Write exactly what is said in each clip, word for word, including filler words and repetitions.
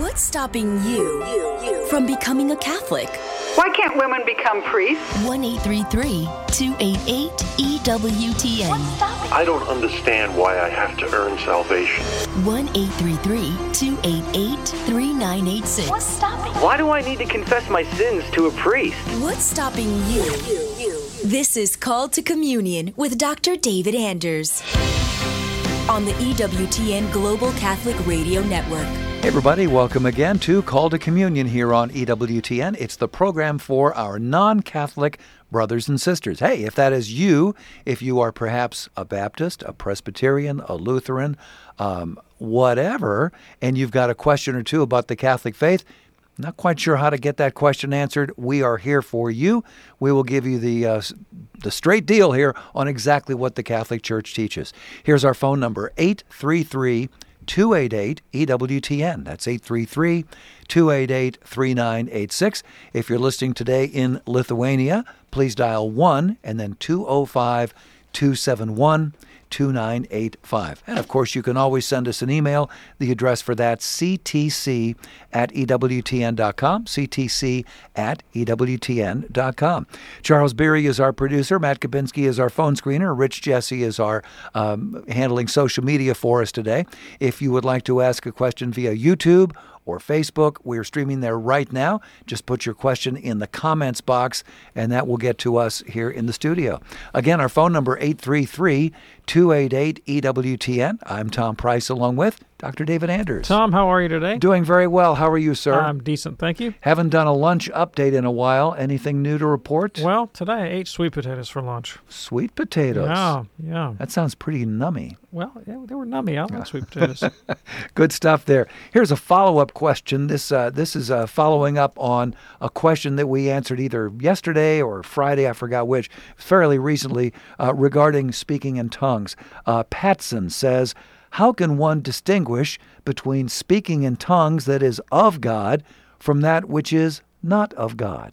What's stopping you from becoming a Catholic? Why can't women become priests? one eight three three, two eight eight, E W T N. I don't understand why I have to earn salvation. one eight three three, two eight eight, three nine eight six. What's stopping? Why do I need to confess my sins to a priest? What's stopping you? This is Called to Communion with Doctor David Anders on the E W T N Global Catholic Radio Network. Hey everybody, welcome again to Call to Communion here on E W T N. It's the program for our non-Catholic brothers and sisters. Hey, if that is you, if you are perhaps a Baptist, a Presbyterian, a Lutheran, um, whatever, and you've got a question or two about the Catholic faith, not quite sure how to get that question answered, we are here for you. We will give you the uh, the straight deal here on exactly what the Catholic Church teaches. Here's our phone number, eight three three, two eight eight, E W T N. That's eight three three, two eight eight, three nine eight six. If you're listening today in Lithuania, please dial one and then two oh five, two seven one, two nine eight five. And of course, you can always send us an email. The address for that, c t c at e w t n dot com, c t c at e w t n dot com. Charles Beery is our producer. Matt Kabinski is our phone screener. Rich Jesse is our um, handling social media for us today. If you would like to ask a question via YouTube or Facebook, we're streaming there right now. Just put your question in the comments box, and that will get to us here in the studio. Again, our phone number, eight three three, two eight eight, E W T N. I'm Tom Price, along with Doctor David Anders. Tom, how are you today? Doing very well. How are you, sir? I'm decent, thank you. Haven't done a lunch update in a while. Anything new to report? Well, today I ate sweet potatoes for lunch. Sweet potatoes? Yeah, yeah. That sounds pretty nummy. Well, yeah, they were nummy. I like sweet potatoes. Good stuff there. Here's a follow-up question. This uh, this is uh, following up on a question that we answered either yesterday or Friday, I forgot which, fairly recently, uh, regarding speaking in tongues. Uh, Patson says, how can one distinguish between speaking in tongues that is of God from that which is not of God?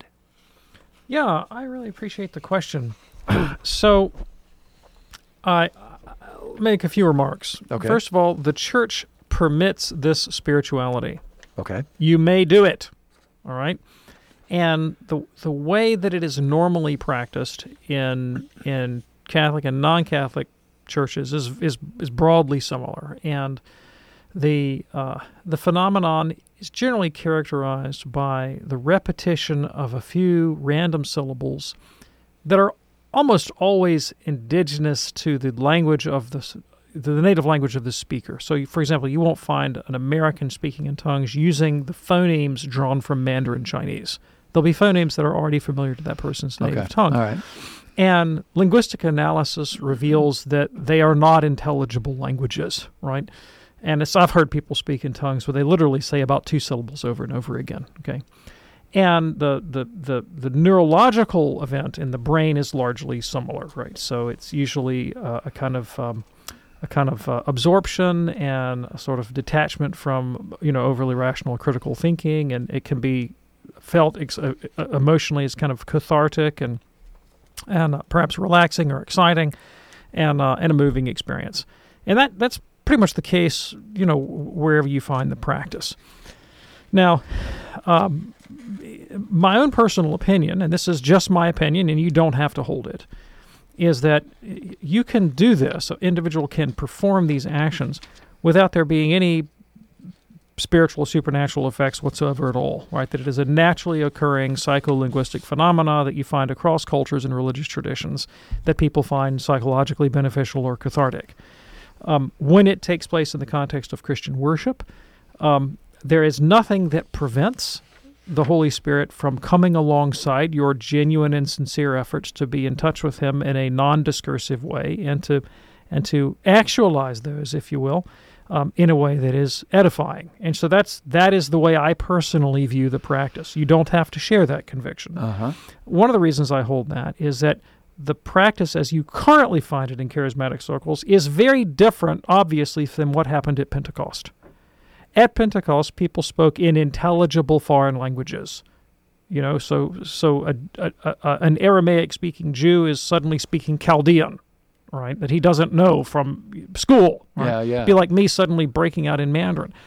Yeah, I really appreciate the question. So, I I'll make a few remarks. Okay. First of all, the church permits this spirituality. Okay. You may do it, all right? And the the way that it is normally practiced in in Catholic and non-Catholic churches is is is broadly similar, and the uh, the phenomenon is generally characterized by the repetition of a few random syllables that are almost always indigenous to the language of the the native language of the speaker. So, for example, you won't find an American speaking in tongues using the phonemes drawn from Mandarin Chinese. There'll be phonemes that are already familiar to that person's native Okay. tongue. All right. And linguistic analysis reveals that they are not intelligible languages, right? And it's, I've heard people speak in tongues where they literally say about two syllables over and over again, okay? And the, the, the, the neurological event in the brain is largely similar, right? So it's usually uh, a kind of um, a kind of uh, absorption and a sort of detachment from, you know, overly rational critical thinking, and it can be felt ex- uh, emotionally as kind of cathartic and and uh, perhaps relaxing or exciting, and uh, and a moving experience. And that that's pretty much the case, you know, wherever you find the practice. Now, um, my own personal opinion, and this is just my opinion, and you don't have to hold it, is that you can do this, an individual can perform these actions without there being any spiritual or supernatural effects whatsoever at all, right? That it is a naturally occurring psycholinguistic phenomena that you find across cultures and religious traditions that people find psychologically beneficial or cathartic. Um, when it takes place in the context of Christian worship, um, there is nothing that prevents the Holy Spirit from coming alongside your genuine and sincere efforts to be in touch with Him in a non-discursive way and to and to actualize those, if you will, Um, in a way that is edifying. And so that's that is the way I personally view the practice. You don't have to share that conviction. Uh-huh. One of the reasons I hold that is that the practice as you currently find it in charismatic circles is very different, obviously, than what happened at Pentecost. At Pentecost, people spoke in intelligible foreign languages. You know, so so a, a, a, an Aramaic-speaking Jew is suddenly speaking Chaldean, right, that he doesn't know from school. Right? Yeah, yeah. Be like me suddenly breaking out in Mandarin.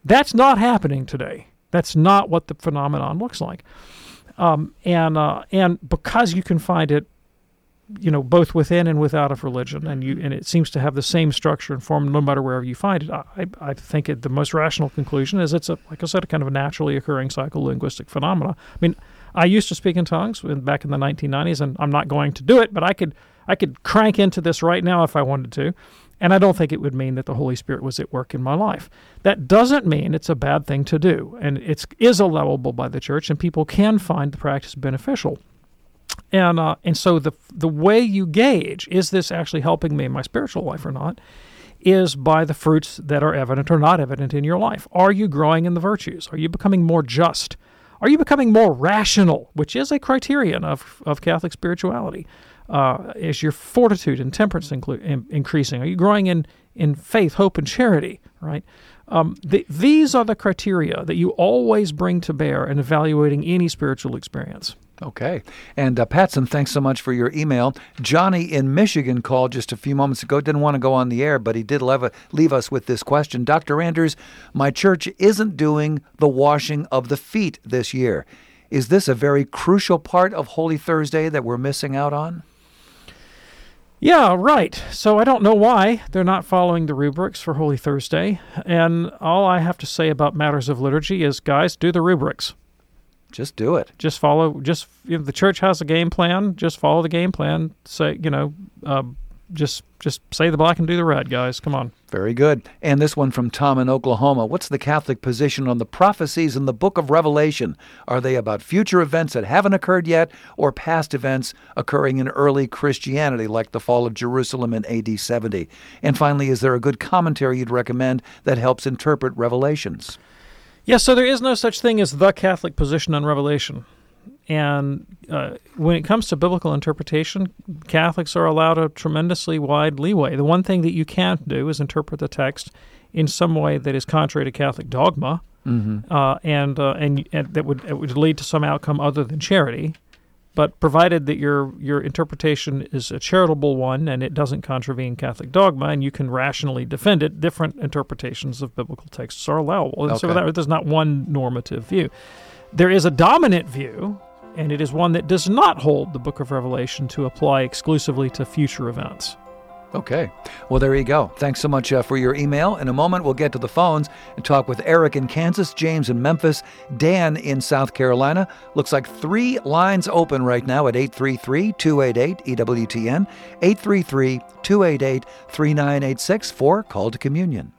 That's not happening today. That's not what the phenomenon looks like. Um, and uh, and because you can find it, you know, both within and without of religion, and you and it seems to have the same structure and form no matter wherever you find it, I, I think it, the most rational conclusion is it's, a, like I said, a kind of a naturally occurring psycholinguistic phenomena. I mean, I used to speak in tongues back in the nineteen nineties, and I'm not going to do it, but I could I could crank into this right now if I wanted to, and I don't think it would mean that the Holy Spirit was at work in my life. That doesn't mean it's a bad thing to do, and it is allowable by the church, and people can find the practice beneficial. And uh, and so the the way you gauge, is this actually helping me in my spiritual life or not, is by the fruits that are evident or not evident in your life. Are you growing in the virtues? Are you becoming more just? Are you becoming more rational, which is a criterion of, of Catholic spirituality? Uh, is your fortitude and temperance inclu- in, increasing? Are you growing in, in faith, hope, and charity, right? Um, the, these are the criteria that you always bring to bear in evaluating any spiritual experience. Okay. And uh, Patson, thanks so much for your email. Johnny in Michigan called just a few moments ago. Didn't want to go on the air, but he did leave, a, leave us with this question. Doctor Anders, my church isn't doing the washing of the feet this year. Is this a very crucial part of Holy Thursday that we're missing out on? Yeah, right. So I don't know why they're not following the rubrics for Holy Thursday. And all I have to say about matters of liturgy is, guys, do the rubrics. Just do it. Just follow, just, if the church has a game plan, just follow the game plan. Say, you know, uh, just just say the black and do the red, guys. Come on. Very good. And this one from Tom in Oklahoma. What's the Catholic position on the prophecies in the book of Revelation? Are they about future events that haven't occurred yet, or past events occurring in early Christianity, like the fall of Jerusalem in A D seventy? And finally, is there a good commentary you'd recommend that helps interpret Revelations? Yes, so there is no such thing as the Catholic position on Revelation. And uh, when it comes to biblical interpretation, Catholics are allowed a tremendously wide leeway. The one thing that you can't do is interpret the text in some way that is contrary to Catholic dogma, mm-hmm. uh, and, uh, and and that would, it would lead to some outcome other than charity. But provided that your your interpretation is a charitable one and it doesn't contravene Catholic dogma and you can rationally defend it, different interpretations of biblical texts are allowable. And okay. so that, there's not one normative view. There is a dominant view, and it is one that does not hold the book of Revelation to apply exclusively to future events. Okay. Well, there you go. Thanks so much uh, for your email. In a moment, we'll get to the phones and talk with Eric in Kansas, James in Memphis, Dan in South Carolina. Looks like three lines open right now at eight three three, two eight eight, E W T N, eight three three, two eight eight, three nine eight six for Call to Communion.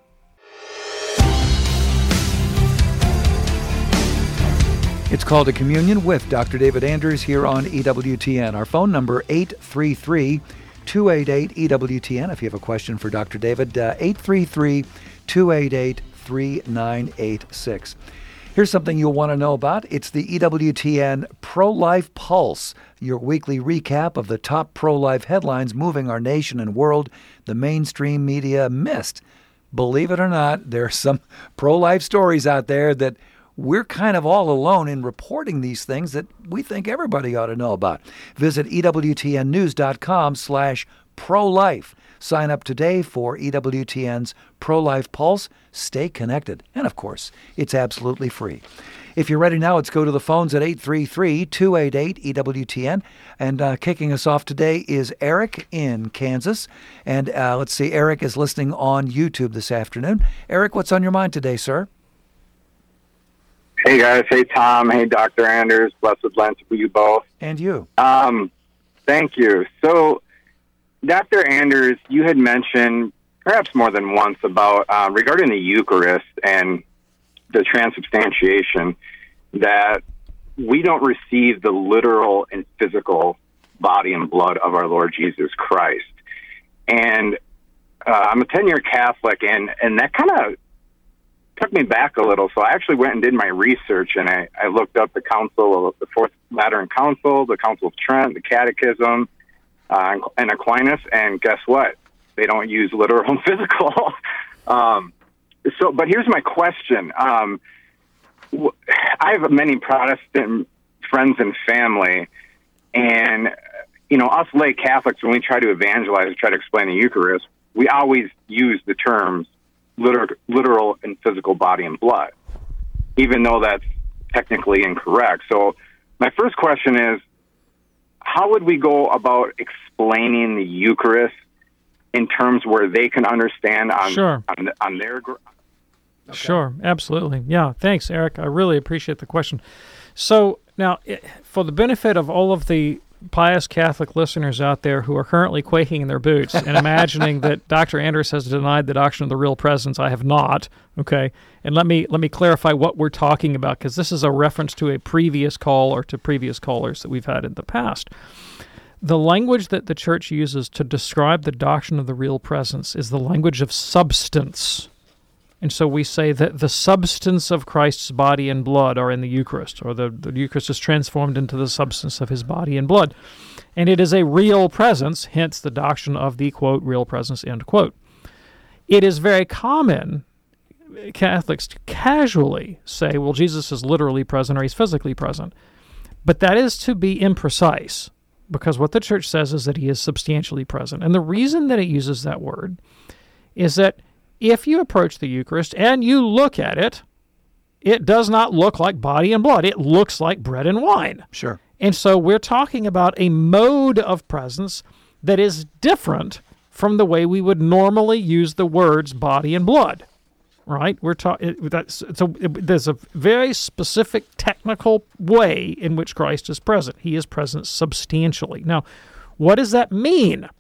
It's Call to Communion with Doctor David Anders here on E W T N. Our phone number, eight three three, two eight eight, E W T N. If you have a question for Doctor David, uh, eight three three, two eight eight, three nine eight six. Here's something you'll want to know about. It's the E W T N Pro-Life Pulse, your weekly recap of the top pro-life headlines moving our nation and world the mainstream media missed. Believe it or not, there are some pro-life stories out there that we're kind of all alone in reporting these things that we think everybody ought to know about. Visit EWTNnews.com slash pro-life. Sign up today for E W T N's Pro-Life Pulse. Stay connected. And, of course, it's absolutely free. If you're ready now, let's go to the phones at eight three three, two eight eight, E W T N. And uh, kicking us off today is Eric in Kansas. And uh, let's see, Eric is listening on YouTube this afternoon. Eric, what's on your mind today, sir? Hey, guys. Hey, Tom. Hey, Doctor Anders. Blessed Lent to you both. And you. Um, thank you. So, Doctor Anders, you had mentioned perhaps more than once about uh, regarding the Eucharist and the transubstantiation, that we don't receive the literal and physical body and blood of our Lord Jesus Christ. And uh, I'm a ten-year Catholic, and, and that kind of took me back a little. So I actually went and did my research, and I, I looked up the Council of the Fourth Lateran Council, the Council of Trent, the Catechism, uh, and Aquinas, and guess what? They don't use literal and physical. um, so, but here's my question. Um, I have many Protestant friends and family, and, you know, us lay Catholics, when we try to evangelize, try to explain the Eucharist, we always use the terms literal, literal and physical body and blood, even though that's technically incorrect. So my first question is, how would we go about explaining the Eucharist in terms where they can understand on Sure. on, on their... Gr- Okay. Sure, absolutely. Yeah, thanks, Eric. I really appreciate the question. So now, for the benefit of all of the pious Catholic listeners out there who are currently quaking in their boots and imagining that Doctor Anders has denied the doctrine of the real presence, I have not. Okay, and let me let me clarify what we're talking about, because this is a reference to a previous call or to previous callers that we've had in the past. The language that the Church uses to describe the doctrine of the real presence is the language of substance. And so we say that the substance of Christ's body and blood are in the Eucharist, or the, the Eucharist is transformed into the substance of his body and blood. And it is a real presence, hence the doctrine of the, quote, real presence, end quote. It is very common, Catholics, to casually say, well, Jesus is literally present or he's physically present. But that is to be imprecise, because what the Church says is that he is substantially present. And the reason that it uses that word is that if you approach the Eucharist and you look at it, it does not look like body and blood. It looks like bread and wine. Sure. And so we're talking about a mode of presence that is different from the way we would normally use the words body and blood, right? We're talking. That's it's a, it, there's a very specific technical way in which Christ is present. He is present substantially. Now, what does that mean?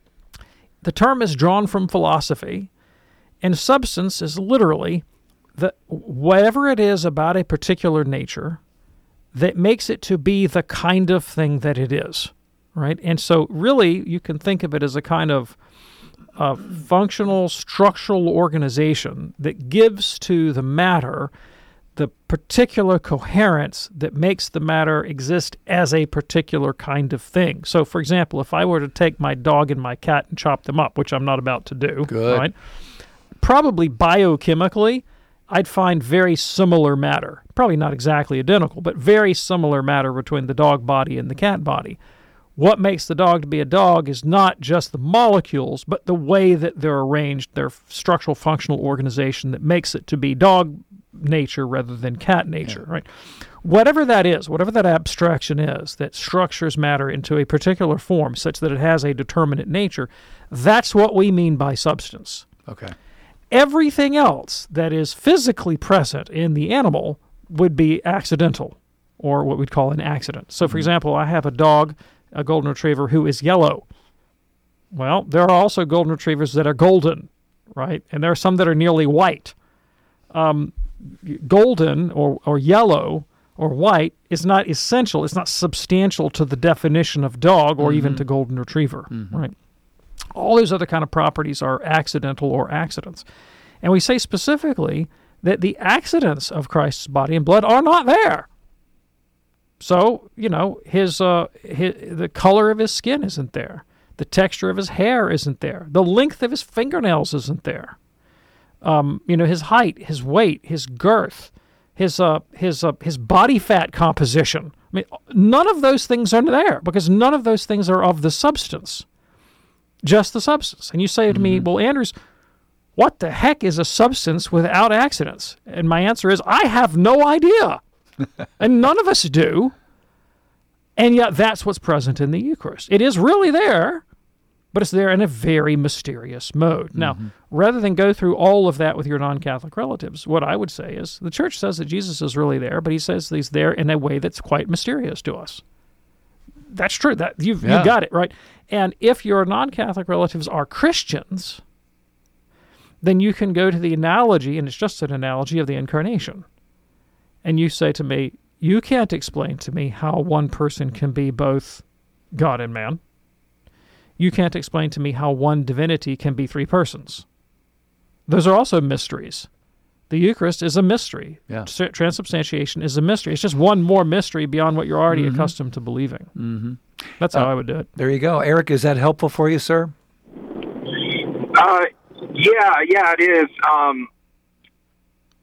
The term is drawn from philosophy. And substance is literally the whatever it is about a particular nature that makes it to be the kind of thing that it is, right? And so really you can think of it as a kind of uh, functional structural organization that gives to the matter the particular coherence that makes the matter exist as a particular kind of thing. So, for example, if I were to take my dog and my cat and chop them up, which I'm not about to do, Good. right? Probably biochemically, I'd find very similar matter. Probably not exactly identical, but very similar matter between the dog body and the cat body. What makes the dog to be a dog is not just the molecules, but the way that they're arranged, their structural functional organization that makes it to be dog nature rather than cat nature, yeah. right? Whatever that is, whatever that abstraction is that structures matter into a particular form such that it has a determinate nature, that's what we mean by substance. Okay. Everything else that is physically present in the animal would be accidental, or what we'd call an accident. So, for mm-hmm. example, I have a dog, a golden retriever, who is yellow. Well, there are also golden retrievers that are golden, right? And there are some that are nearly white. Um, golden or, or yellow or white is not essential. It's not substantial to the definition of dog or mm-hmm. even to golden retriever, mm-hmm. right? All those other kind of properties are accidental or accidents. And we say specifically that the accidents of Christ's body and blood are not there. So, you know, his, uh, his the color of his skin isn't there. The texture of his hair isn't there. The length of his fingernails isn't there. Um, you know, his height, his weight, his girth, his uh, his uh, his body fat composition. I mean, none of those things are there because none of those things are of the substance. Just the substance. And you say to mm-hmm. me, well, Anders, what the heck is a substance without accidents? And my answer is, I have no idea. And none of us do. And yet that's what's present in the Eucharist. It is really there, but it's there in a very mysterious mode. Mm-hmm. Now, rather than go through all of that with your non-Catholic relatives, what I would say is the Church says that Jesus is really there, but he says he's there in a way that's quite mysterious to us. That's true. That you've, yeah. you got it, right? And if your non-Catholic relatives are Christians, then you can go to the analogy, and it's just an analogy of the Incarnation. And you say to me, you can't explain to me how one person can be both God and man. You can't explain to me how one divinity can be three persons. Those are also mysteries. The Eucharist is a mystery. Yeah. Transubstantiation is a mystery. It's just one more mystery beyond what you're already mm-hmm. accustomed to believing. Mm-hmm. That's how uh, I would do it. There you go. Eric, is that helpful for you, sir? Uh, yeah, yeah, it is. Um,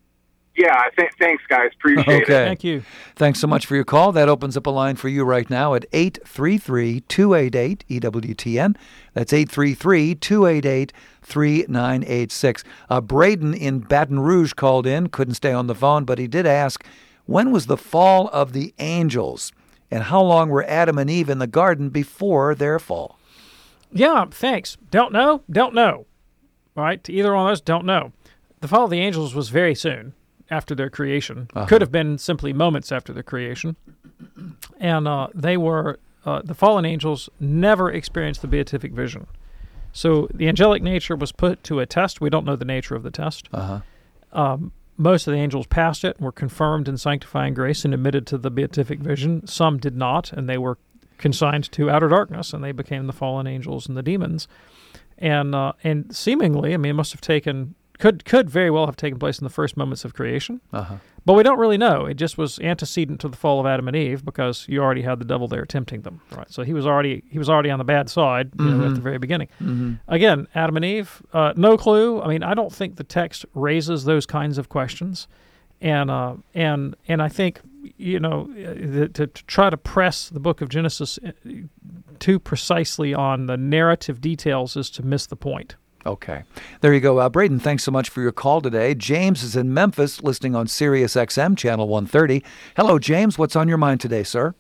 Yeah, th- thanks, guys. Appreciate Okay. it. Thank you. Thanks so much for your call. That opens up a line for you right now at eight three three, two eight eight, E W T N. That's eight three three, two eight eight, three nine eight six. Uh, Braden in Baton Rouge called in, couldn't stay on the phone, but he did ask, when was the fall of the angels? And how long were Adam and Eve in the garden before their fall? Yeah, thanks. Don't know, don't know. All right, to either one of those, don't know. The fall of the angels was very soon after their creation. Uh-huh. Could have been simply moments after their creation. And uh, they were, uh, the fallen angels never experienced the beatific vision. So the angelic nature was put to a test. We don't know the nature of the test. Uh-huh. Um, most of the angels passed it and were confirmed in sanctifying grace and admitted to the beatific vision. Some did not, and they were consigned to outer darkness, and they became the fallen angels and the demons. And uh, and seemingly, I mean, it must have taken, could could very well have taken place in the first moments of creation. Uh-huh. But we don't really know. It just was antecedent to the fall of Adam and Eve because you already had the devil there tempting them. Right. So he was already he was already on the bad side you Mm-hmm. know, at the very beginning. Mm-hmm. Again, Adam and Eve, uh, no clue. I mean, I don't think the text raises those kinds of questions, and uh, and and I think you know uh, to, to try to press the book of Genesis too precisely on the narrative details is to miss the point. Okay. There you go. Uh, Braden, thanks so much for your call today. James is in Memphis, listening on Sirius X M, Channel one thirty. Hello, James. What's on your mind today, sir?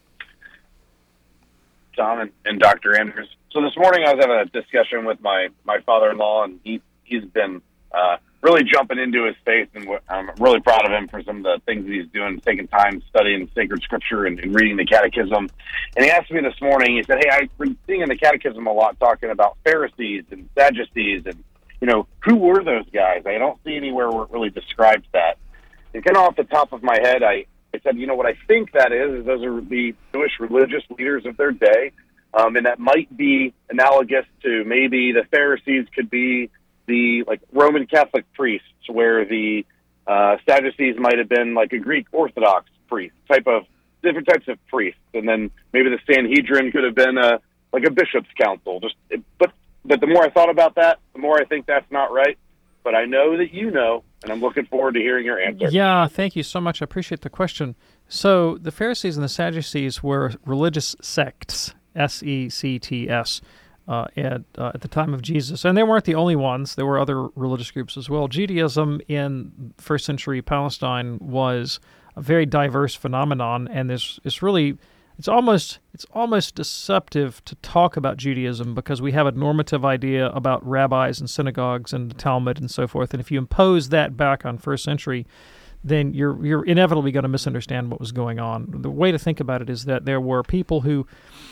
Tom and, and Doctor Andrews. So this morning I was having a discussion with my, my father-in-law, and he, he's been uh, really jumping into his faith, and I'm really proud of him for some of the things that he's doing, taking time studying sacred scripture and, and reading the catechism. And he asked me this morning, he said, hey, I've been seeing in the catechism a lot talking about Pharisees and Sadducees, and, you know, who were those guys? I don't see anywhere where it really describes that. And kind of off the top of my head, I, I said, you know, what I think that is, is those are the Jewish religious leaders of their day, um, and that might be analogous to maybe the Pharisees could be the like Roman Catholic priests, where the uh, Sadducees might have been like a Greek Orthodox priest type of different types of priests, and then maybe the Sanhedrin could have been a like a bishop's council. Just but but the more I thought about that, the more I think that's not right. But I know that you know, and I'm looking forward to hearing your answer. Yeah, thank you so much. I appreciate the question. So the Pharisees and the Sadducees were religious sects, S E C T S. Uh, at, uh, at the time of Jesus. And they weren't the only ones. There were other religious groups as well. Judaism in first century Palestine was a very diverse phenomenon, and this it's really it's almost it's almost deceptive to talk about Judaism because we have a normative idea about rabbis and synagogues and the Talmud and so forth. And if you impose that back on first century, then you're you're inevitably going to misunderstand what was going on. The way to think about it is that there were people who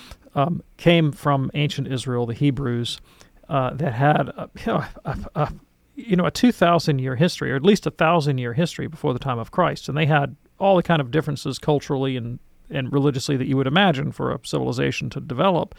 Um, came from ancient Israel, the Hebrews, uh, that had a, you know, a, a, you know, a two thousand year history, or at least a thousand year history before the time of Christ, and they had all the kind of differences culturally and, and religiously that you would imagine for a civilization to develop.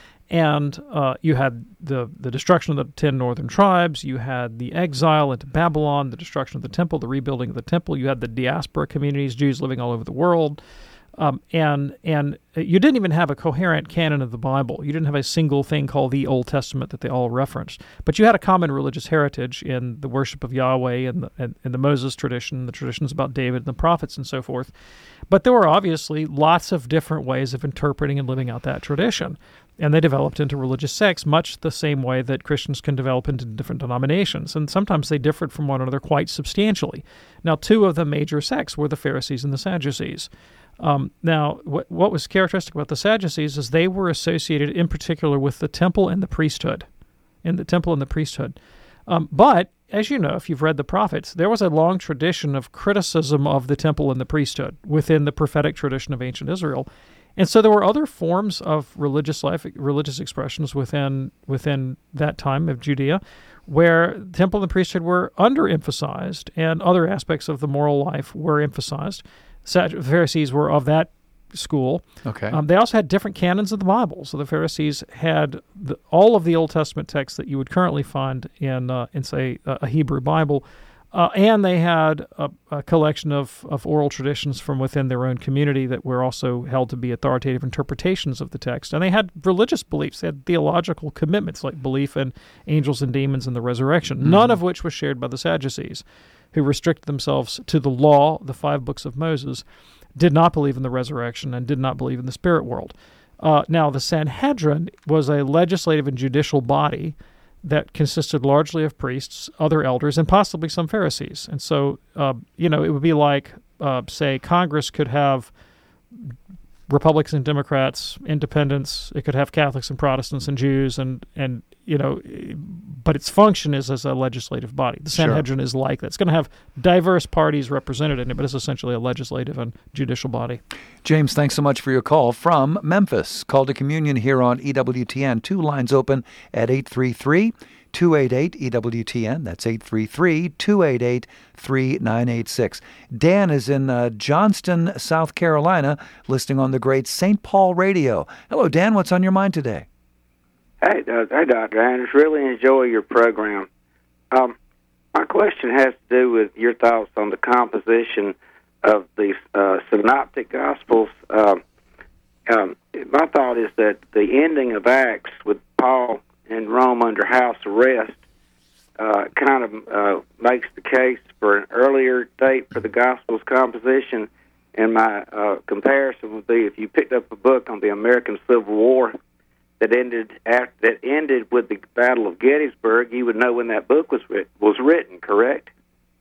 And uh, you had the the destruction of the ten northern tribes, you had the exile into Babylon, the destruction of the temple, the rebuilding of the temple, you had the diaspora communities, Jews living all over the world. Um, and and you didn't even have a coherent canon of the Bible. You didn't have a single thing called the Old Testament that they all referenced. But you had a common religious heritage in the worship of Yahweh and the, and, and the Moses tradition, the traditions about David and the prophets and so forth. But there were obviously lots of different ways of interpreting and living out that tradition. And they developed into religious sects much the same way that Christians can develop into different denominations. And sometimes they differed from one another quite substantially. Now, two of the major sects were the Pharisees and the Sadducees. Um, now, what, what was characteristic about the Sadducees is they were associated in particular with the temple and the priesthood, in the temple and the priesthood. Um, but, as you know, if you've read the prophets, there was a long tradition of criticism of the temple and the priesthood within the prophetic tradition of ancient Israel. And so there were other forms of religious life, religious expressions within within that time of Judea, where the temple and the priesthood were underemphasized and other aspects of the moral life were emphasized. The Pharisees were of that school. Okay. Um, they also had different canons of the Bible. So the Pharisees had the, all of the Old Testament texts that you would currently find in, uh, in say, a, a Hebrew Bible, uh, and they had a, a collection of, of oral traditions from within their own community that were also held to be authoritative interpretations of the text. And they had religious beliefs. They had theological commitments like belief in angels and demons and the resurrection, mm-hmm. none of which was shared by the Sadducees. who restricted themselves to the law, the five books of Moses, did not believe in the resurrection and did not believe in the spirit world. Uh, now, the Sanhedrin was a legislative and judicial body that consisted largely of priests, other elders, and possibly some Pharisees. And so, uh, you know, it would be like, uh, say, Congress could have Republicans and Democrats, independents. It could have Catholics and Protestants and Jews, and, and you know, but its function is as a legislative body. The Sanhedrin sure. is like that. It's going to have diverse parties represented in it, but it's essentially a legislative and judicial body. James, thanks so much for your call from Memphis. Call to Communion here on E W T N. Two lines open at eight three three, two eight eight, E W T N. That's eight three three, two eight eight, three nine eight six. Dan is in uh, Johnston, South Carolina, listening on the great Saint Paul Radio. Hello, Dan. What's on your mind today? Hey, uh, hey, Doctor Anders. Really enjoy your program. Um, my question has to do with your thoughts on the composition of the uh, Synoptic Gospels. Um, um, my thought is that the ending of Acts with Paul in Rome under house arrest uh, kind of uh, makes the case for an earlier date for the Gospels composition. And my uh, comparison would be if you picked up a book on the American Civil War that ended after, that ended with the Battle of Gettysburg, you would know when that book was writ- was written, correct?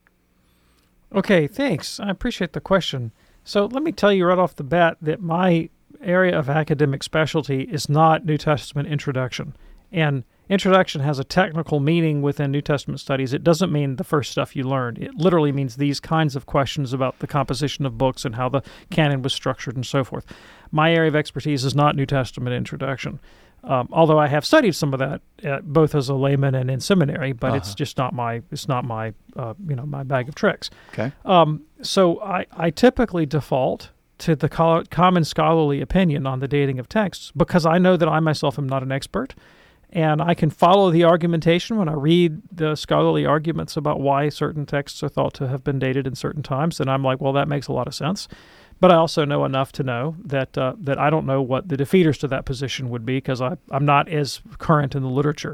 Okay, thanks. I appreciate the question. So let me tell you right off the bat that my area of academic specialty is not New Testament introduction. And introduction has a technical meaning within New Testament studies. It doesn't mean the first stuff you learned. It literally means these kinds of questions about the composition of books and how the canon was structured and so forth. My area of expertise is not New Testament introduction. Um, although I have studied some of that, uh, both as a layman and in seminary, but uh-huh. it's just not my it's not my uh, you know my bag of tricks. Okay. Um, so I, I typically default to the co- common scholarly opinion on the dating of texts because I know that I myself am not an expert, and I can follow the argumentation when I read the scholarly arguments about why certain texts are thought to have been dated in certain times, and I'm like, well, that makes a lot of sense. But I also know enough to know that uh, that I don't know what the defeaters to that position would be because I'm not as current in the literature.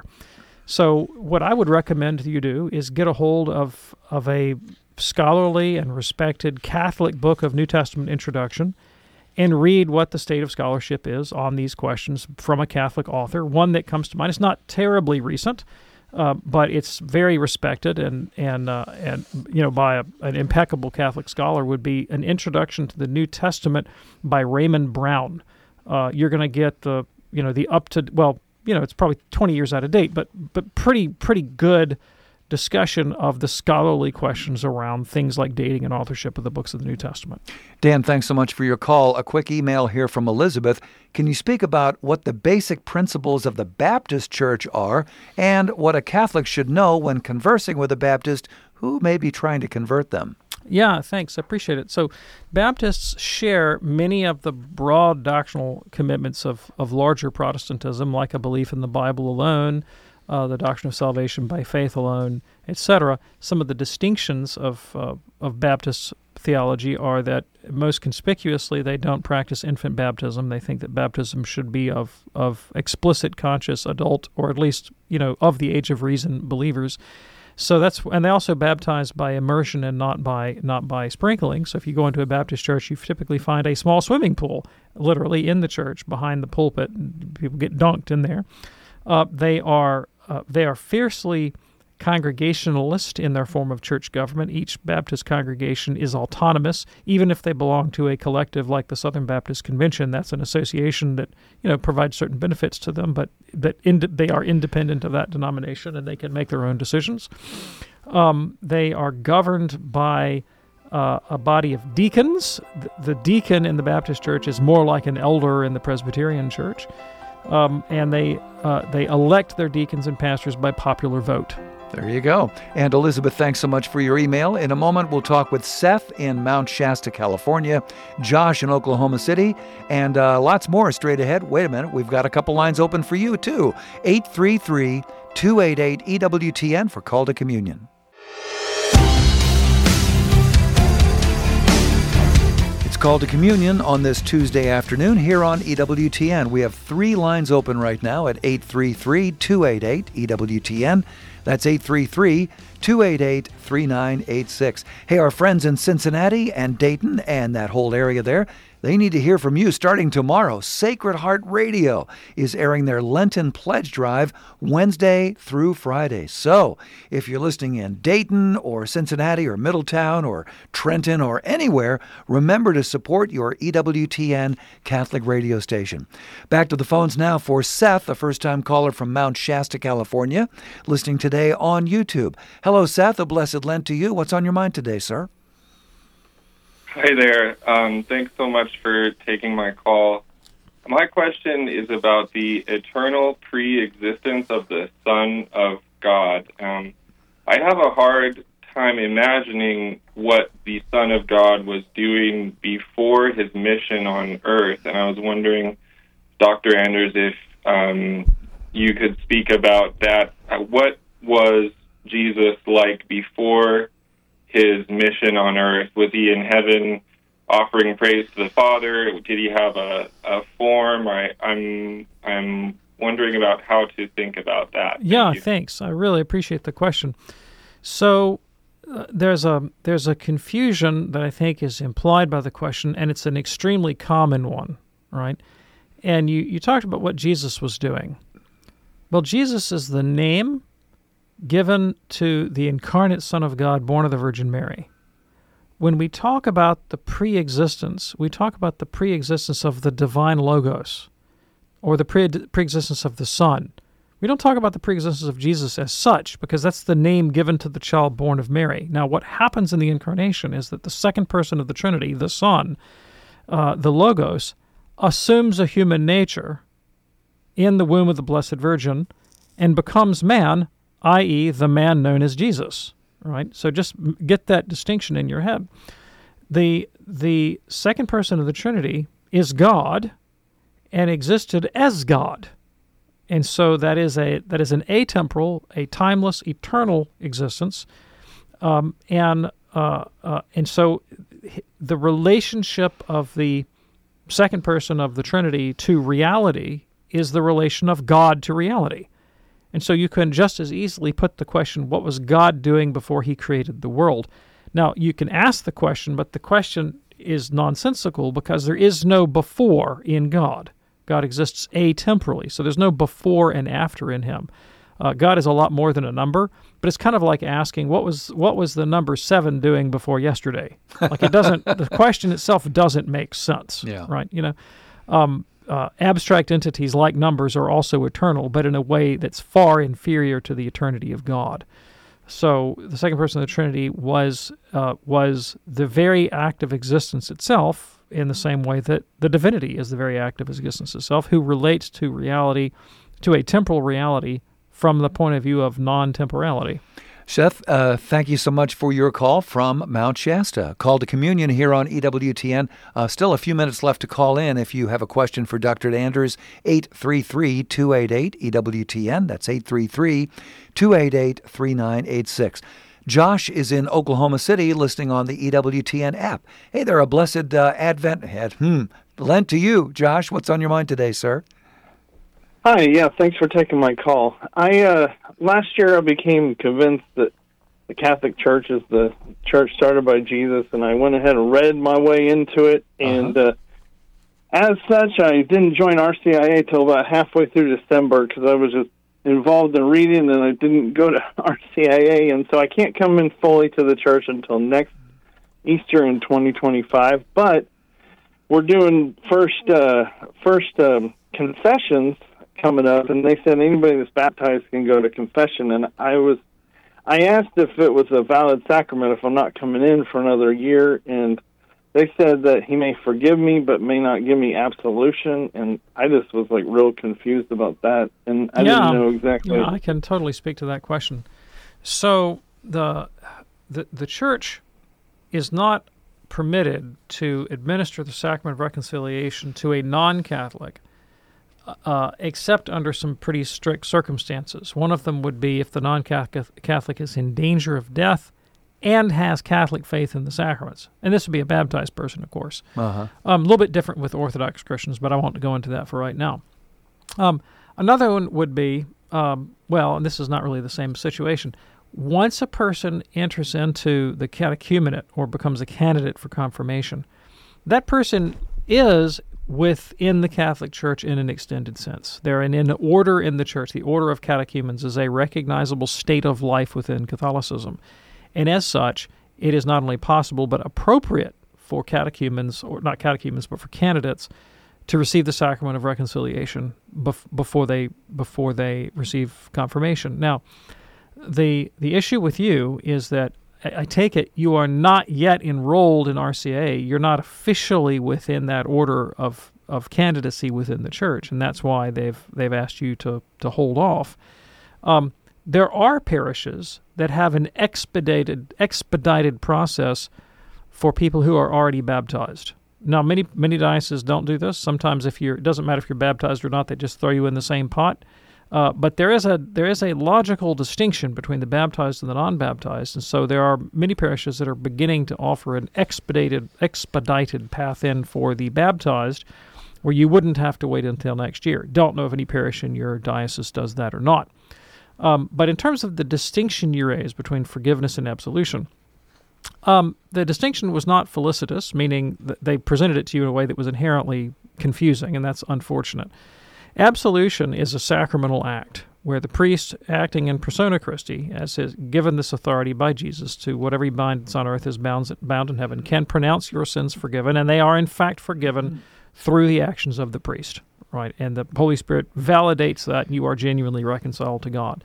So what I would recommend you do is get a hold of, of a scholarly and respected Catholic book of New Testament introduction and read what the state of scholarship is on these questions from a Catholic author. One that comes to mind, it's not terribly recent, Uh, but it's very respected and and uh, and you know by a, an impeccable Catholic scholar would be an introduction to the New Testament by Raymond Brown. Uh, you're going to get the you know the up to well you know it's probably twenty years out of date, but but pretty pretty good discussion of the scholarly questions around things like dating and authorship of the books of the New Testament. Dan, thanks so much for your call. A quick email here from Elizabeth. Can you speak about what the basic principles of the Baptist Church are and what a Catholic should know when conversing with a Baptist who may be trying to convert them? Yeah, thanks. I appreciate it. So Baptists share many of the broad doctrinal commitments of, of larger Protestantism, like a belief in the Bible alone, Uh, the doctrine of salvation by faith alone, et cetera. Some of the distinctions of uh, of Baptist theology are that most conspicuously they don't practice infant baptism. They think that baptism should be of of explicit, conscious, adult, or at least you know of the age of reason believers. So that's and they also baptize by immersion and not by not by sprinkling. So if you go into a Baptist church, you typically find a small swimming pool, literally in the church behind the pulpit. People get dunked in there. Uh, they are Uh, they are fiercely congregationalist in their form of church government. Each Baptist congregation is autonomous, even if they belong to a collective like the Southern Baptist Convention. That's an association that you know provides certain benefits to them, but that ind- they are independent of that denomination and they can make their own decisions. Um, they are governed by uh, a body of deacons. The, the deacon in the Baptist church is more like an elder in the Presbyterian church. Um, and they uh, they elect their deacons and pastors by popular vote. There you go. And Elizabeth, thanks so much for your email. In a moment, we'll talk with Seth in Mount Shasta, California, Josh in Oklahoma City, and uh, lots more straight ahead. Wait a minute, we've got a couple lines open for you, too. eight three three, two eight eight, E W T N for Call to Communion. It's Call to Communion on this Tuesday afternoon here on E W T N. We have three lines open right now at eight three three, two eight eight, E W T N. That's eight three three, two eight eight, three nine eight six. Hey, our friends in Cincinnati and Dayton and that whole area there, they need to hear from you starting tomorrow. Sacred Heart Radio is airing their Lenten Pledge Drive Wednesday through Friday. So if you're listening in Dayton or Cincinnati or Middletown or Trenton or anywhere, remember to support your E W T N Catholic radio station. Back to the phones now for Seth, a first-time caller from Mount Shasta, California, listening today on YouTube. Hello, Seth. A blessed Lent to you. What's on your mind today, sir? Hi there. Um, thanks so much for taking my call. My question is about the eternal pre-existence of the Son of God. Um, I have a hard time imagining what the Son of God was doing before his mission on earth, and I was wondering, Doctor Anders, if um, you could speak about that. Uh, what was Jesus like before his mission on earth? Was he in heaven offering praise to the Father? Did he have a, a form? I, I'm I'm wondering about how to think about that. Yeah, Thank thanks. I really appreciate the question. So uh, there's a there's a confusion that I think is implied by the question, and it's an extremely common one, right? And you, you talked about what Jesus was doing. Well, Jesus is the name given to the incarnate Son of God, born of the Virgin Mary. When we talk about the pre-existence, we talk about the pre-existence of the divine Logos, or the pre- pre-existence of the Son. We don't talk about the pre-existence of Jesus as such, because that's the name given to the child born of Mary. Now, what happens in the Incarnation is that the second person of the Trinity, the Son, uh, the Logos, assumes a human nature in the womb of the Blessed Virgin and becomes man, that is the man known as Jesus, right? So just get that distinction in your head. The the second person of the Trinity is God and existed as God. And so that is a that is an atemporal, a timeless, eternal existence. Um, and uh, uh, and so the relationship of the second person of the Trinity to reality is the relation of God to reality. And so you can just as easily put the question, what was God doing before he created the world? Now, you can ask the question, but the question is nonsensical because there is no before in God. God exists atemporally, so there's no before and after in him. Uh, God is a lot more than a number, but it's kind of like asking, what was what was the number seven doing before yesterday? Like it doesn't, the question itself doesn't make sense, yeah. right? You know, um, Uh, abstract entities like numbers are also eternal, but in a way that's far inferior to the eternity of God. So the second person of the Trinity was uh, was the very act of existence itself, in the same way that the divinity is the very act of existence itself, who relates to reality, to a temporal reality, from the point of view of non-temporality. Seth, uh, thank you so much for your call from Mount Shasta. Call to Communion here on E W T N. Uh, still a few minutes left to call in if you have a question for Doctor Anders. eight three three, two eight eight, E W T N. That's eight three three, two eight eight, three nine eight six. Josh is in Oklahoma City listening on the E W T N app. Hey there, a blessed uh, Advent. Hmm, Lent to you, Josh. What's on your mind today, sir? Hi, yeah, thanks for taking my call. I uh, last year I became convinced that the Catholic Church is the church started by Jesus, and I went ahead and read my way into it, and uh-huh. uh, as such, I didn't join R C I A till about halfway through December because I was just involved in reading, and I didn't go to R C I A, and so I can't come in fully to the church until next Easter in twenty twenty-five, but we're doing first, uh, first um, confessions coming up, and they said anybody that's baptized can go to confession, and I was I asked if it was a valid sacrament if I'm not coming in for another year, and they said that he may forgive me but may not give me absolution, and I just was like real confused about that, and I yeah, didn't know exactly. Yeah, I can totally speak to that question. So the the the church is not permitted to administer the sacrament of reconciliation to a non-Catholic Uh, except under some pretty strict circumstances. One of them would be if the non-Catholic is in danger of death and has Catholic faith in the sacraments. And this would be a baptized person, of course. Uh-huh. Um, a little bit different with Orthodox Christians, but I won't go into that for right now. Um, another one would be um, well, and this is not really the same situation. Once a person enters into the catechumenate or becomes a candidate for confirmation, that person is within the Catholic Church in an extended sense. They're in an order in the Church. The order of catechumens is a recognizable state of life within Catholicism. And as such, it is not only possible but appropriate for catechumens, or not catechumens, but for candidates, to receive the sacrament of reconciliation bef- before they before they receive confirmation. Now, the the issue with you is that I, I take it you are not yet enrolled in R C A. You're not officially within that order of, of candidacy within the Church, and that's why they've they've asked you to to hold off. Um, there are parishes that have an expedited expedited process for people who are already baptized. Now, many many dioceses don't do this. Sometimes, if you're, it doesn't matter if you're baptized or not; they just throw you in the same pot. Uh, but there is a there is a logical distinction between the baptized and the non-baptized, and so there are many parishes that are beginning to offer an expedited expedited path in for the baptized, where you wouldn't have to wait until next year. Don't know if any parish in your diocese does that or not. Um, but in terms of the distinction you raised between forgiveness and absolution, Um, the distinction was not felicitous, meaning that they presented it to you in a way that was inherently confusing, and that's unfortunate. Absolution is a sacramental act where the priest, acting in persona Christi, as is given this authority by Jesus to whatever he binds on earth is bound, bound in heaven, can pronounce your sins forgiven, and they are in fact forgiven mm. through the actions of the priest, right? And the Holy Spirit validates that you are genuinely reconciled to God.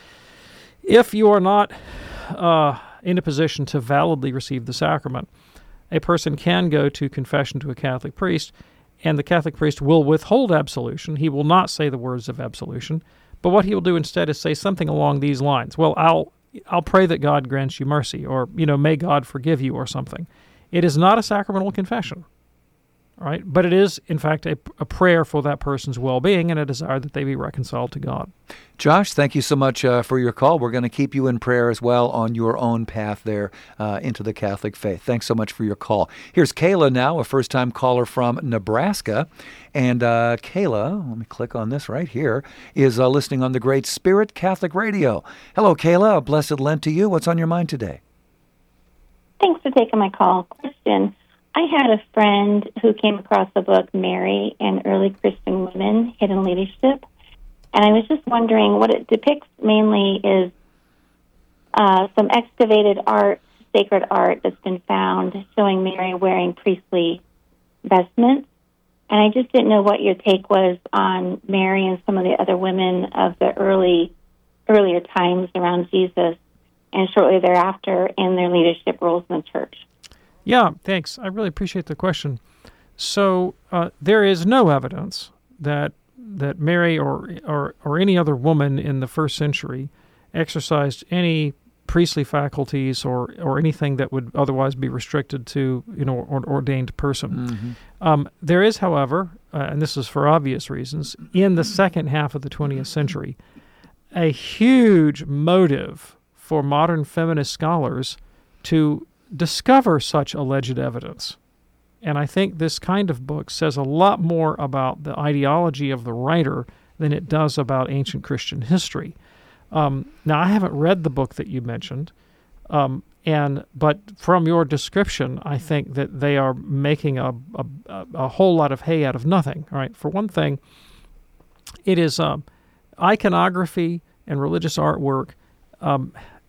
If you are not Uh, in a position to validly receive the sacrament, a person can go to confession to a Catholic priest, and the Catholic priest will withhold absolution. He will not say the words of absolution, but what he will do instead is say something along these lines. Well, I'll I'll pray that God grants you mercy, or, you know, may God forgive you, or something. It is not a sacramental confession, right? But it is, in fact, a, a prayer for that person's well-being and a desire that they be reconciled to God. Josh, thank you so much uh, for your call. We're going to keep you in prayer as well on your own path there uh, into the Catholic faith. Thanks so much for your call. Here's Kayla now, a first-time caller from Nebraska. And uh, Kayla, let me click on this right here, is uh, listening on the Great Spirit Catholic Radio. Hello, Kayla. A blessed Lent to you. What's on your mind today? Thanks for taking my call. Question. I had a friend who came across the book Mary and Early Christian Women, Hidden Leadership, and I was just wondering what it depicts mainly is uh, some excavated art, sacred art that's been found showing Mary wearing priestly vestments, and I just didn't know what your take was on Mary and some of the other women of the early, earlier times around Jesus and shortly thereafter in their leadership roles in the Church. Yeah, thanks. I really appreciate the question. So uh, there is no evidence that that Mary or, or or any other woman in the first century exercised any priestly faculties or, or anything that would otherwise be restricted to, you know, an ordained person. Mm-hmm. Um, there is, however, uh, and this is for obvious reasons, in the second half of the twentieth century, a huge motive for modern feminist scholars to discover such alleged evidence. And I think this kind of book says a lot more about the ideology of the writer than it does about ancient Christian history. Um, now, I haven't read the book that you mentioned, um, and but from your description, I think that they are making a, a, a whole lot of hay out of nothing. All right, for one thing, it is um, iconography and religious artwork um,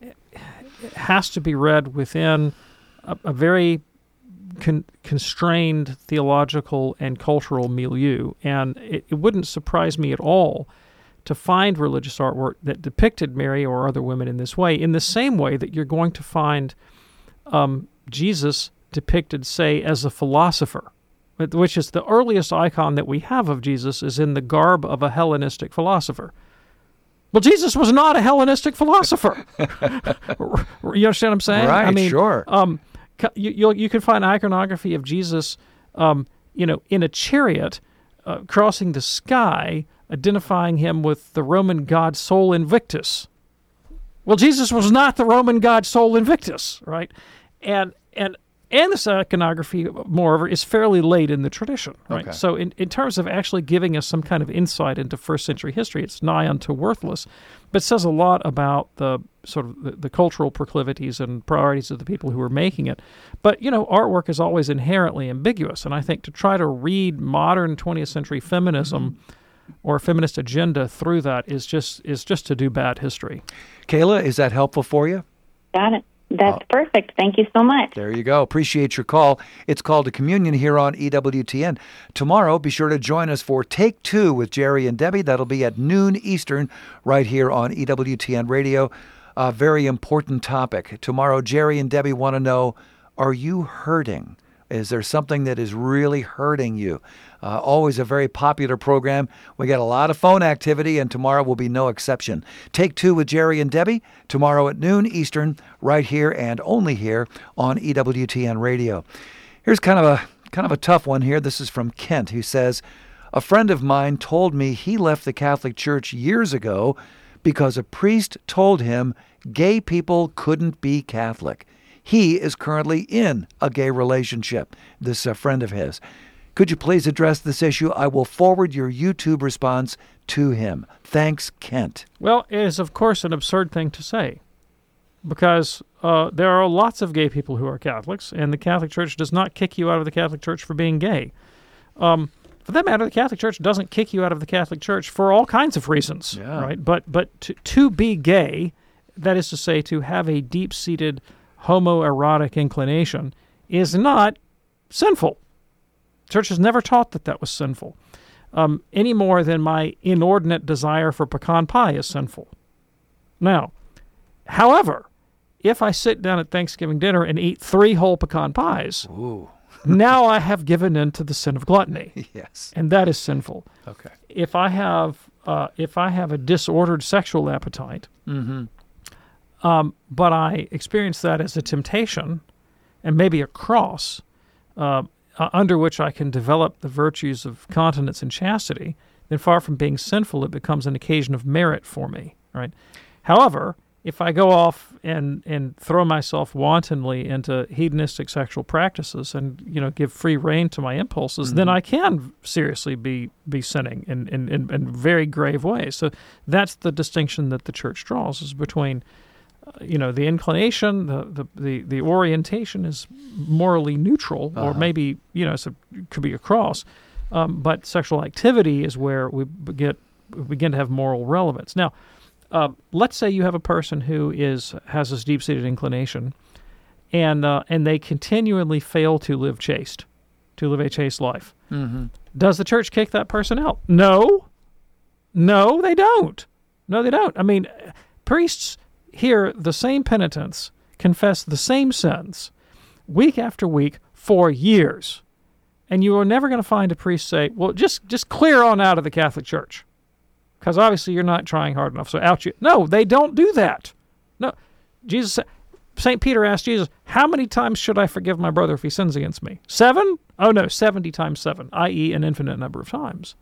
has to be read within a, a very con- constrained theological and cultural milieu, and it, it wouldn't surprise me at all to find religious artwork that depicted Mary or other women in this way, in the same way that you're going to find um, Jesus depicted, say, as a philosopher, which is the earliest icon that we have of Jesus is in the garb of a Hellenistic philosopher. Well, Jesus was not a Hellenistic philosopher. You understand what I'm saying? Right, I mean, sure. Um, you, you'll, you can find iconography of Jesus, um, you know, in a chariot uh, crossing the sky, identifying him with the Roman god Sol Invictus. Well, Jesus was not the Roman god Sol Invictus, right? And and And this iconography, moreover, is fairly late in the tradition, right? Okay. So in, in terms of actually giving us some kind of insight into first century history, it's nigh unto worthless, but says a lot about the sort of the, the cultural proclivities and priorities of the people who were making it. But, you know, artwork is always inherently ambiguous, and I think to try to read modern twentieth century feminism or a feminist agenda through that is just is just to do bad history. Kayla, is that helpful for you? Got it. That's uh, perfect. Thank you so much. There you go. Appreciate your call. It's Called to Communion here on E W T N. Tomorrow, be sure to join us for Take Two with Jerry and Debbie. That'll be at noon Eastern right here on E W T N Radio. A very important topic. Tomorrow, Jerry and Debbie want to know, are you hurting? Is there something that is really hurting you? Uh, always a very popular program. We got a lot of phone activity, and tomorrow will be no exception. Take Two with Jerry and Debbie, tomorrow at noon Eastern, right here and only here on E W T N Radio. Here's kind of a kind of a tough one here. This is from Kent, who says, a friend of mine told me he left the Catholic Church years ago because a priest told him gay people couldn't be Catholic. He is currently in a gay relationship, this uh, friend of his. Could you please address this issue? I will forward your YouTube response to him. Thanks, Kent. Well, it is, of course, an absurd thing to say because uh, there are lots of gay people who are Catholics, and the Catholic Church does not kick you out of the Catholic Church for being gay. Um, for that matter, the Catholic Church doesn't kick you out of the Catholic Church for all kinds of reasons, yeah. right? But, but to, to be gay, that is to say, to have a deep-seated homoerotic inclination, is not sinful. Church has never taught that that was sinful, um, any more than my inordinate desire for pecan pie is sinful. Now, however, if I sit down at Thanksgiving dinner and eat three whole pecan pies, Ooh. now I have given in to the sin of gluttony. Yes. And that is sinful. Okay. If I have uh, if I have a disordered sexual appetite, Mm-hmm. um, but I experience that as a temptation and maybe a cross, uh, Uh, under which I can develop the virtues of continence and chastity, then far from being sinful, it becomes an occasion of merit for me, right? However, if I go off and, and throw myself wantonly into hedonistic sexual practices and, you know, give free rein to my impulses, mm-hmm. then I can seriously be, be sinning in, in, in, in very grave ways. So that's the distinction that the Church draws, is between you know, the inclination, the, the, the, the orientation is morally neutral, or Uh-huh. maybe, you know, so it could be a cross, um, but sexual activity is where we get we begin to have moral relevance. Now, uh, let's say you have a person who is has this deep-seated inclination, and uh, and they continually fail to live chaste, to live a chaste life. Mm-hmm. Does the Church kick that person out? No. No, they don't. No, they don't. I mean, priests hear the same penitents confess the same sins week after week for years. And you are never going to find a priest say, well, just, just clear on out of the Catholic Church, because obviously you're not trying hard enough, so out you. No, they don't do that. No. Jesus, Saint Peter asked Jesus, how many times should I forgive my brother if he sins against me? Seven? Oh, no, seventy times seven, that is an infinite number of times.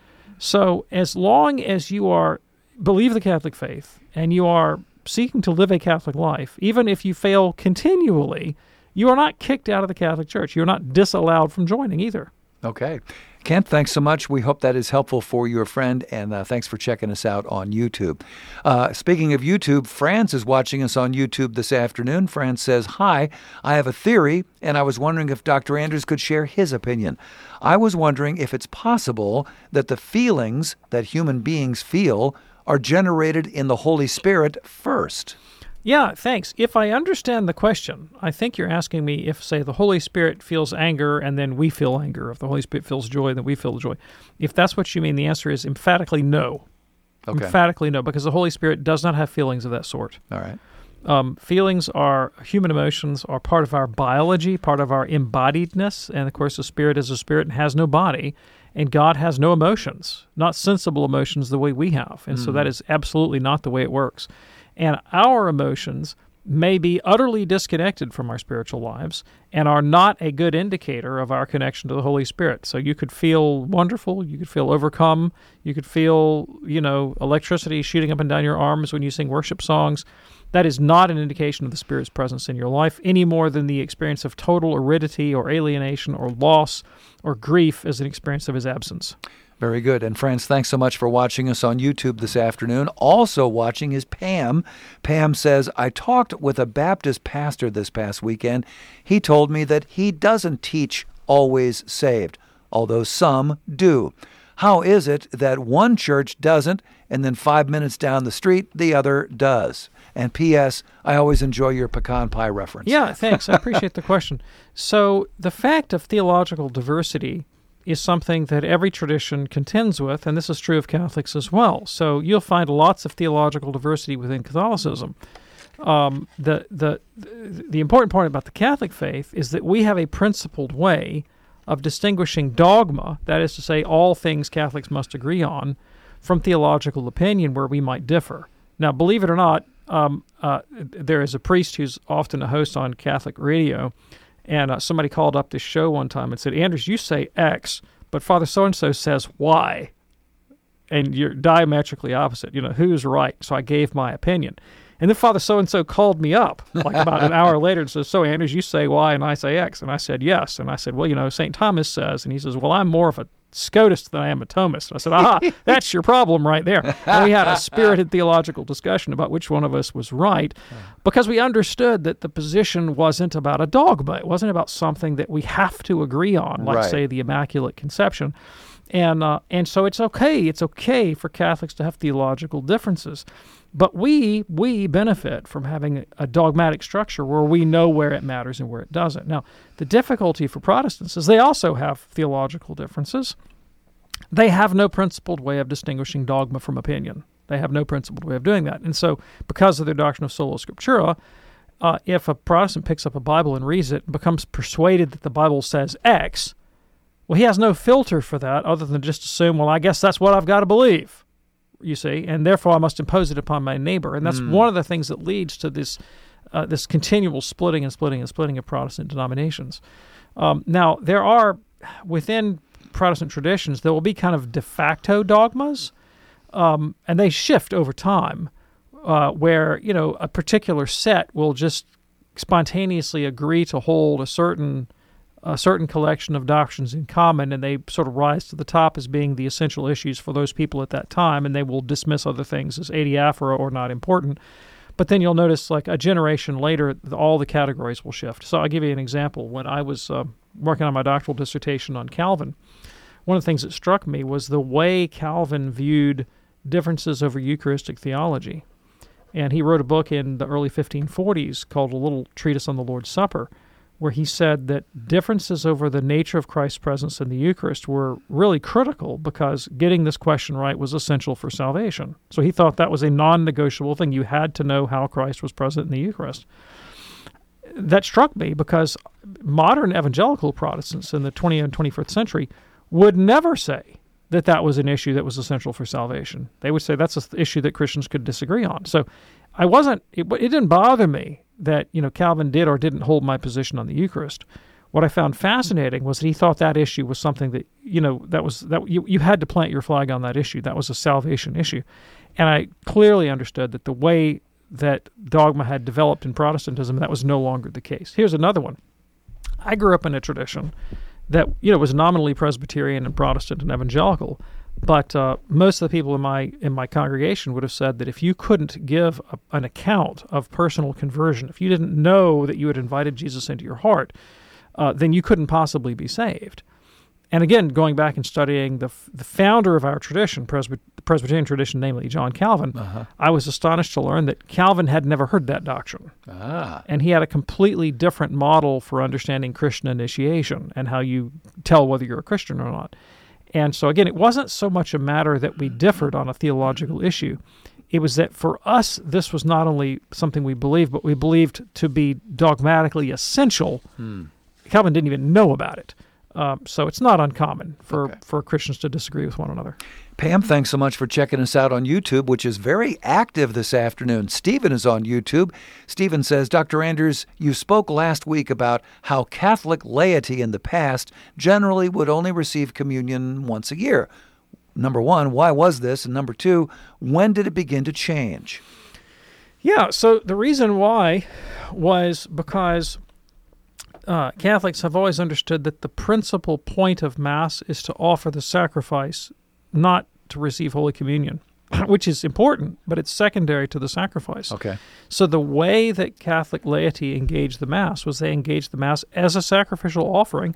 So as long as you are believe the Catholic faith and you are seeking to live a Catholic life, even if you fail continually, you are not kicked out of the Catholic Church. You're not disallowed from joining either. Okay. Kent, thanks so much. We hope that is helpful for your friend, and uh, thanks for checking us out on YouTube. Uh, speaking of YouTube, France is watching us on YouTube this afternoon. France says, hi, I have a theory, and I was wondering if Doctor Anders could share his opinion. I was wondering if it's possible that the feelings that human beings feel are generated in the Holy Spirit first. Yeah, thanks. If I understand the question, I think you're asking me if, say, the Holy Spirit feels anger and then we feel anger. If the Holy Spirit feels joy, then we feel joy. If that's what you mean, the answer is emphatically no. Okay. Emphatically no, because the Holy Spirit does not have feelings of that sort. All right. Um, feelings are, human emotions are part of our biology, part of our embodiedness, and of course the Spirit is a spirit and has no body, and God has no emotions, not sensible emotions the way we have, and mm. so that is absolutely not the way it works. And our emotions may be utterly disconnected from our spiritual lives and are not a good indicator of our connection to the Holy Spirit. So you could feel wonderful, you could feel overcome, you could feel, you know, electricity shooting up and down your arms when you sing worship songs, That is not an indication of the Spirit's presence in your life any more than the experience of total aridity or alienation or loss or grief is an experience of his absence. Very good. And friends, thanks so much for watching us on YouTube this afternoon. Also watching is Pam. Pam says, I talked with a Baptist pastor this past weekend. He told me that he doesn't teach always saved, although some do. How is it that one church doesn't, and then five minutes down the street, the other does? And P S. I always enjoy your pecan pie reference. Yeah, thanks. I appreciate the question. So the fact of theological diversity is something that every tradition contends with, and this is true of Catholics as well. So you'll find lots of theological diversity within Catholicism. Um, the, the, the important part about the Catholic faith is that we have a principled way of distinguishing dogma, that is to say all things Catholics must agree on, from theological opinion where we might differ. Now, believe it or not, um, uh, there is a priest who's often a host on Catholic radio, and uh, somebody called up this show one time and said, Anders, you say X, but Father so-and-so says Y, and you're diametrically opposite. You know, who's right? So I gave my opinion. And then Father so-and-so called me up like about an hour later and says, so Anders, you say Y and I say X. And I said, yes. And I said, well, you know, Saint Thomas says, and he says, well, I'm more of a Scotist than I am a Thomist. And I said, aha, that's your problem right there. And we had a spirited theological discussion about which one of us was right, because we understood that the position wasn't about a dogma. It wasn't about something that we have to agree on, like, Right. say, the Immaculate Conception. And uh, and so it's okay. It's okay for Catholics to have theological differences. But we we benefit from having a dogmatic structure where we know where it matters and where it doesn't. Now, the difficulty for Protestants is they also have theological differences. They have no principled way of distinguishing dogma from opinion. They have no principled way of doing that. And so, because of their doctrine of sola scriptura, uh, if a Protestant picks up a Bible and reads it and becomes persuaded that the Bible says X, well, he has no filter for that other than just assume, well, I guess that's what I've got to believe, you see, and therefore I must impose it upon my neighbor. And that's Mm. one of the things that leads to this uh, this continual splitting and splitting and splitting of Protestant denominations. Um, now, there are, within Protestant traditions, there will be kind of de facto dogmas, um, and they shift over time, uh, where, you know, a particular set will just spontaneously agree to hold a certain a certain collection of doctrines in common, and they sort of rise to the top as being the essential issues for those people at that time, and they will dismiss other things as adiaphora or not important. But then you'll notice, like, a generation later, all the categories will shift. So I'll give you an example. When I was uh, working on my doctoral dissertation on Calvin, one of the things that struck me was the way Calvin viewed differences over Eucharistic theology. And he wrote a book in the early fifteen forties called A Little Treatise on the Lord's Supper, where he said that differences over the nature of Christ's presence in the Eucharist were really critical because getting this question right was essential for salvation. So he thought that was a non-negotiable thing. You had to know how Christ was present in the Eucharist. That struck me because modern evangelical Protestants in the twentieth and twenty-first century would never say that that was an issue that was essential for salvation. They would say that's an issue that Christians could disagree on. So I wasn't, it, it didn't bother me that, you know, Calvin did or didn't hold my position on the Eucharist. What I found fascinating was that he thought that issue was something that, you know, that was, that you, you had to plant your flag on that issue. That was a salvation issue. And I clearly understood that the way that dogma had developed in Protestantism, that was no longer the case. Here's another one. I grew up in a tradition that, you know, was nominally Presbyterian and Protestant and evangelical, but uh, most of the people in my in my congregation would have said that if you couldn't give a, an account of personal conversion, if you didn't know that you had invited Jesus into your heart, uh, then you couldn't possibly be saved. And again, going back and studying the the founder of our tradition, Presby- the Presbyterian tradition, namely John Calvin, Uh-huh. I was astonished to learn that Calvin had never heard that doctrine. Ah. And he had a completely different model for understanding Christian initiation and how you tell whether you're a Christian or not. And so again, it wasn't so much a matter that we differed on a theological issue. It was that for us, this was not only something we believed, but we believed to be dogmatically essential. Hmm. Calvin didn't even know about it. Um, so it's not uncommon for, Okay. for Christians to disagree with one another. Pam, thanks so much for checking us out on YouTube, which is very active this afternoon. Stephen is on YouTube. Stephen says, Doctor Anders, you spoke last week about how Catholic laity in the past generally would only receive communion once a year. Number one, why was this? And number two, when did it begin to change? Yeah, so the reason why was because uh, Catholics have always understood that the principal point of Mass is to offer the sacrifice, not to receive Holy Communion, which is important, but it's secondary to the sacrifice. Okay. So the way that Catholic laity engaged the Mass was they engaged the Mass as a sacrificial offering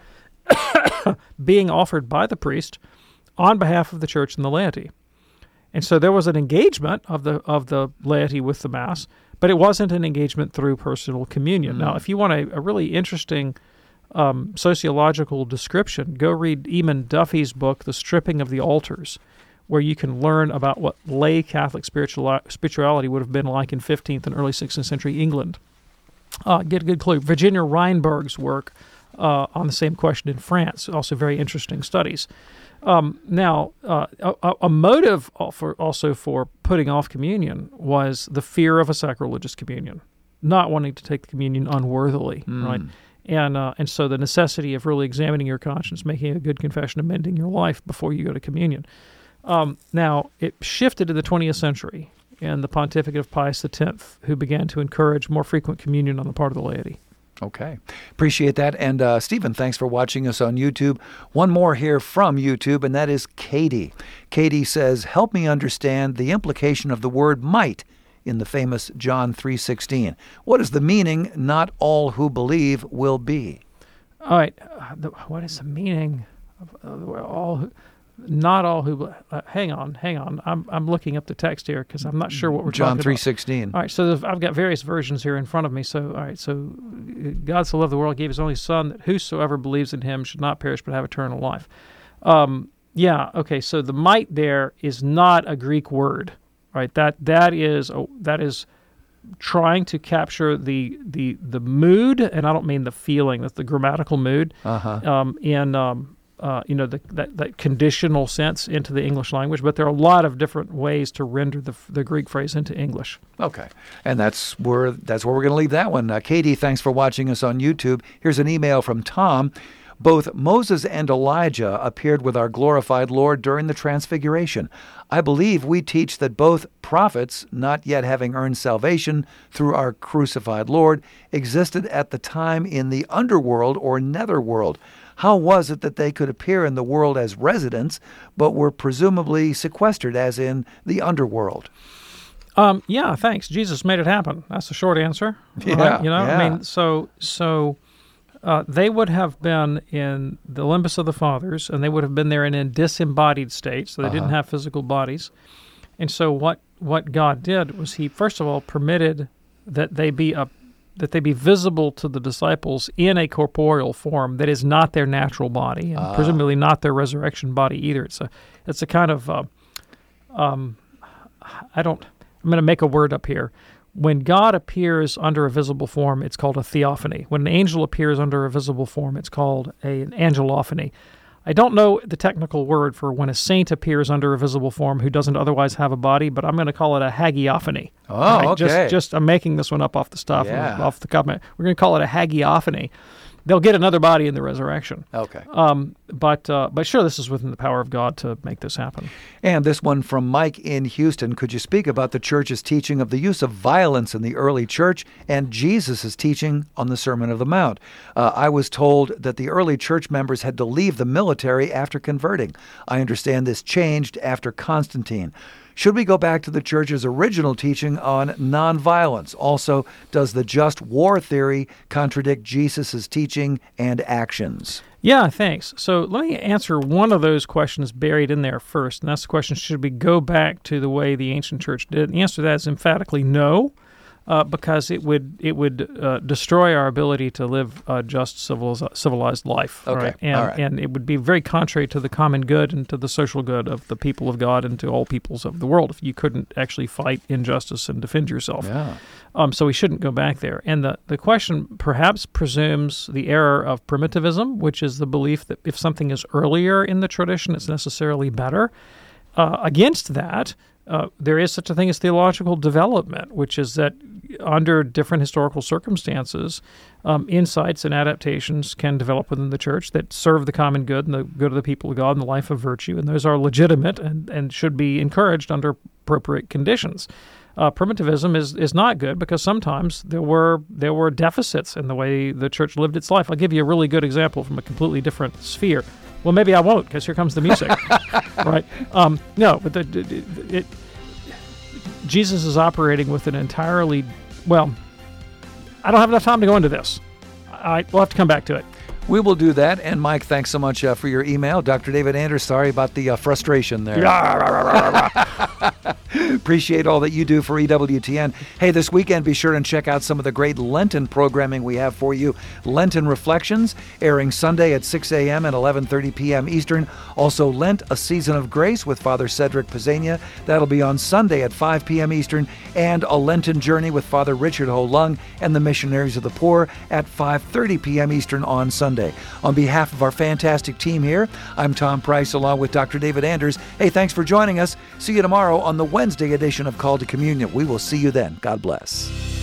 being offered by the priest on behalf of the church and the laity. And so there was an engagement of the of the laity with the Mass, but it wasn't an engagement through personal communion. Mm. Now, if you want a, a really interesting um, sociological description, go read Eamon Duffy's book, The Stripping of the Altars, where you can learn about what lay Catholic spiritual, spirituality would have been like in fifteenth and early sixteenth century England. Uh, get a good clue. Virginia Reinberg's work uh, on the same question in France, also very interesting studies. Um, now, uh, a, a motive for, also for putting off communion was the fear of a sacrilegious communion, not wanting to take the communion unworthily, mm. right? And uh, and so the necessity of really examining your conscience, making a good confession, amending your life before you go to communion. Um, now, it shifted in the twentieth century and the pontificate of Pius the tenth, who began to encourage more frequent communion on the part of the laity. Okay. Appreciate that. And uh, Stephen, thanks for watching us on YouTube. One more here from YouTube, and that is Katie. Katie says, help me understand the implication of the word might in the famous John three sixteen. What is the meaning, not all who believe will be? All right. Uh, the, what is the meaning of uh, all who... Not all who. Uh, hang on, hang on. I'm I'm looking up the text here because I'm not sure what we're John talking about. John three sixteen. All right, so I've got various versions here in front of me. So, all right, so God so loved the world, gave His only Son, that whosoever believes in Him should not perish but have eternal life. Um, yeah, okay. So the might there is not a Greek word, right? That that is a, that is trying to capture the the the mood, and I don't mean the feeling. That's the grammatical mood. Uh-huh. Um, in um, Uh, you know, the, that, that conditional sense into the English language, but there are a lot of different ways to render the the Greek phrase into English. Okay, and that's where that's where we're going to leave that one. Uh, Katie, thanks for watching us on YouTube. Here's an email from Tom. Both Moses and Elijah appeared with our glorified Lord during the Transfiguration. I believe we teach that both prophets, not yet having earned salvation through our crucified Lord, existed at the time in the underworld or netherworld. How was it that they could appear in the world as residents, but were presumably sequestered, as in the underworld? Um, yeah, thanks. Jesus made it happen. That's the short answer. Yeah, right? You know, yeah. I mean, so so uh, they would have been in the limbus of the fathers, and they would have been there in a disembodied state, so they Uh-huh. didn't have physical bodies. And so what what God did was He first of all permitted that they be a that they be visible to the disciples in a corporeal form that is not their natural body, and Ah. presumably not their resurrection body either. It's a, it's a kind of, uh, um, I don't, I'm going to make a word up here. When God appears under a visible form, it's called a theophany. When an angel appears under a visible form, it's called a, an angelophany. I don't know the technical word for when a saint appears under a visible form who doesn't otherwise have a body, but I'm going to call it a hagiophany. Oh, right? okay. Just, just I'm making this one up off the stuff, Yeah. off the cuff. We're going to call it a hagiophany. They'll get another body in the resurrection. Okay. Um, but uh, but sure, this is within the power of God to make this happen. And this one from Mike in Houston. Could you speak about the church's teaching of the use of violence in the early church and Jesus' teaching on the Sermon of the Mount? Uh, I was told that the early church members had to leave the military after converting. I understand this changed after Constantine. Should we go back to the church's original teaching on nonviolence? Also, does the just war theory contradict Jesus' teaching and actions? Yeah, thanks. So let me answer one of those questions buried in there first, and that's the question, should we go back to the way the ancient church did? And the answer to that is emphatically no, uh, because it would it would uh, destroy our ability to live a just civilized, civilized life. Okay, right? And, all right. and it would be very contrary to the common good and to the social good of the people of God and to all peoples of the world if you couldn't actually fight injustice and defend yourself. Yeah. Um, so we shouldn't go back there. And the, the question perhaps presumes the error of primitivism, which is the belief that if something is earlier in the tradition, it's necessarily better. Uh, against that, uh, there is such a thing as theological development, which is that under different historical circumstances, um, insights and adaptations can develop within the church that serve the common good and the good of the people of God and the life of virtue, and those are legitimate and, and should be encouraged under appropriate conditions. uh, primitivism is, is not good because sometimes there were there were deficits in the way the church lived its life. I'll give you a really good example from a completely different sphere. Well, maybe I won't because here comes the music, right? Um, no, but the, it, it, Jesus is operating with an entirely, well, I don't have enough time to go into this. I, we'll have to come back to it. We will do that. And Mike, thanks so much uh, for your email. Doctor David Anders, sorry about the uh, frustration there. Appreciate all that you do for E W T N. Hey, this weekend, be sure and check out some of the great Lenten programming we have for you. Lenten Reflections, airing Sunday at six a.m. and eleven thirty p.m. Eastern. Also, Lent, A Season of Grace with Father Cedric Pizzania. That'll be on Sunday at five p.m. Eastern. And A Lenten Journey with Father Richard Ho Lung and the Missionaries of the Poor at five thirty p.m. Eastern on Sunday. On behalf of our fantastic team here, I'm Tom Price along with Doctor David Anders. Hey, thanks for joining us. See you tomorrow on the Wednesday edition of Call to Communion. We will see you then. God bless.